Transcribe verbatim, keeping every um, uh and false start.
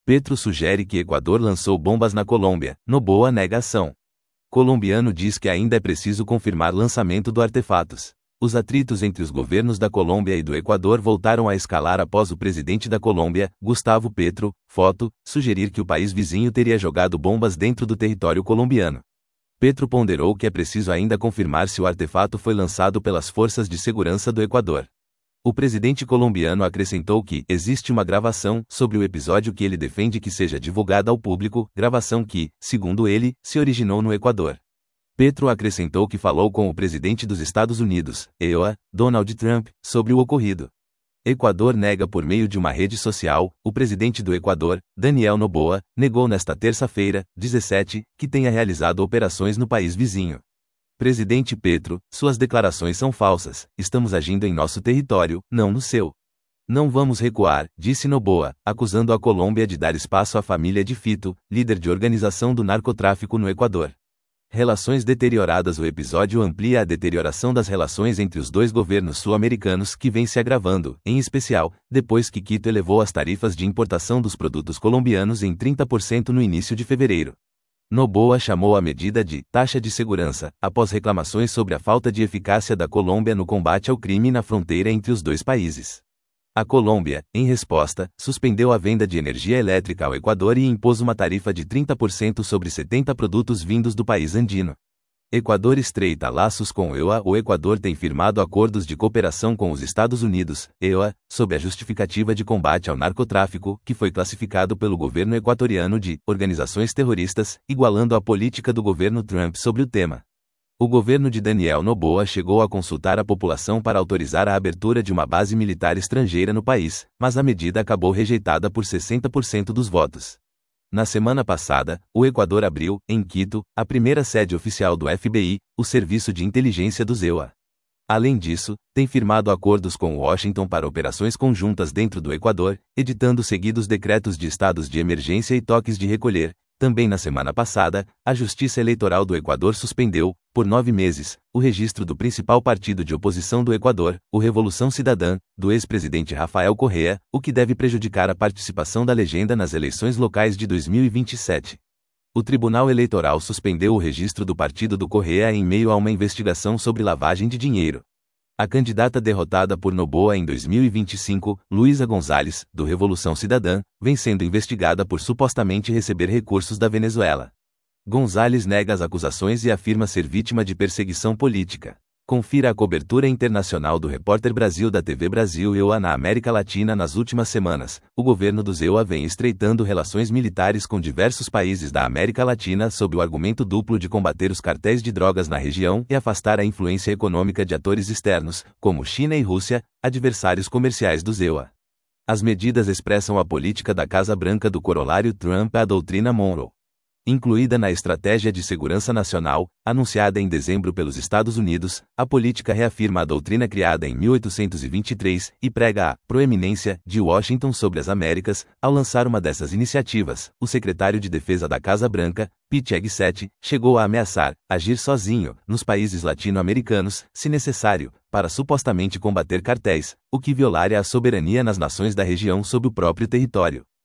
Petro sugere que Equador lançou bombas na Colômbia. Noboa nega ação. Colombiano diz que ainda é preciso confirmar lançamento do artefatos. Os atritos entre os governos da Colômbia e do Equador voltaram a escalar após o presidente da Colômbia, Gustavo Petro, foto, sugerir que o país vizinho teria jogado bombas dentro do território colombiano. Petro ponderou que é preciso ainda confirmar se o artefato foi lançado pelas forças de segurança do Equador. O presidente colombiano acrescentou que existe uma gravação sobre o episódio que ele defende que seja divulgada ao público, gravação que, segundo ele, se originou no Equador. Petro acrescentou que falou com o presidente dos Estados Unidos, E U A, Donald Trump, sobre o ocorrido. Equador nega por meio de uma rede social. O presidente do Equador, Daniel Noboa, negou nesta terça-feira, dezessete, que tenha realizado operações no país vizinho. Presidente Petro, suas declarações são falsas, estamos agindo em nosso território, não no seu. Não vamos recuar, disse Noboa, acusando a Colômbia de dar espaço à família de Fito, líder de organização do narcotráfico no Equador. Relações deterioradas. O episódio amplia a deterioração das relações entre os dois governos sul-americanos que vem se agravando, em especial, depois que Quito elevou as tarifas de importação dos produtos colombianos em trinta por cento no início de fevereiro. Noboa chamou a medida de taxa de segurança, após reclamações sobre a falta de eficácia da Colômbia no combate ao crime na fronteira entre os dois países. A Colômbia, em resposta, suspendeu a venda de energia elétrica ao Equador e impôs uma tarifa de trinta por cento sobre setenta produtos vindos do país andino. Equador estreita laços com E U A. O Equador tem firmado acordos de cooperação com os Estados Unidos, E U A, sob a justificativa de combate ao narcotráfico, que foi classificado pelo governo equatoriano de organizações terroristas, igualando a política do governo Trump sobre o tema. O governo de Daniel Noboa chegou a consultar a população para autorizar a abertura de uma base militar estrangeira no país, mas a medida acabou rejeitada por sessenta por cento dos votos. Na semana passada, o Equador abriu, em Quito, a primeira sede oficial do F B I, o Serviço de Inteligência do E U A. Além disso, tem firmado acordos com Washington para operações conjuntas dentro do Equador, editando seguidos decretos de estados de emergência e toques de recolher. Também na semana passada, a Justiça Eleitoral do Equador suspendeu, por nove meses, o registro do principal partido de oposição do Equador, o Revolução Cidadã, do ex-presidente Rafael Correa, o que deve prejudicar a participação da legenda nas eleições locais de dois mil e vinte e sete. O Tribunal Eleitoral suspendeu o registro do partido do Correa em meio a uma investigação sobre lavagem de dinheiro. A candidata derrotada por Noboa em dois mil e vinte e cinco, Luísa Gonzalez, do Revolução Cidadã, vem sendo investigada por supostamente receber recursos da Venezuela. Gonzalez nega as acusações e afirma ser vítima de perseguição política. Confira a cobertura internacional do Repórter Brasil da T V Brasil e E U A na América Latina. Nas últimas semanas, o governo do E U A vem estreitando relações militares com diversos países da América Latina sob o argumento duplo de combater os cartéis de drogas na região e afastar a influência econômica de atores externos, como China e Rússia, adversários comerciais do E U A. As medidas expressam a política da Casa Branca do corolário Trump, a doutrina Monroe. Incluída na Estratégia de Segurança Nacional, anunciada em dezembro pelos Estados Unidos, a política reafirma a doutrina criada em mil oitocentos e vinte e três e prega a proeminência de Washington sobre as Américas. Ao lançar uma dessas iniciativas, o secretário de Defesa da Casa Branca, Pete Hegseth, chegou a ameaçar agir sozinho nos países latino-americanos, se necessário, para supostamente combater cartéis, o que violaria a soberania nas nações da região sob o próprio território.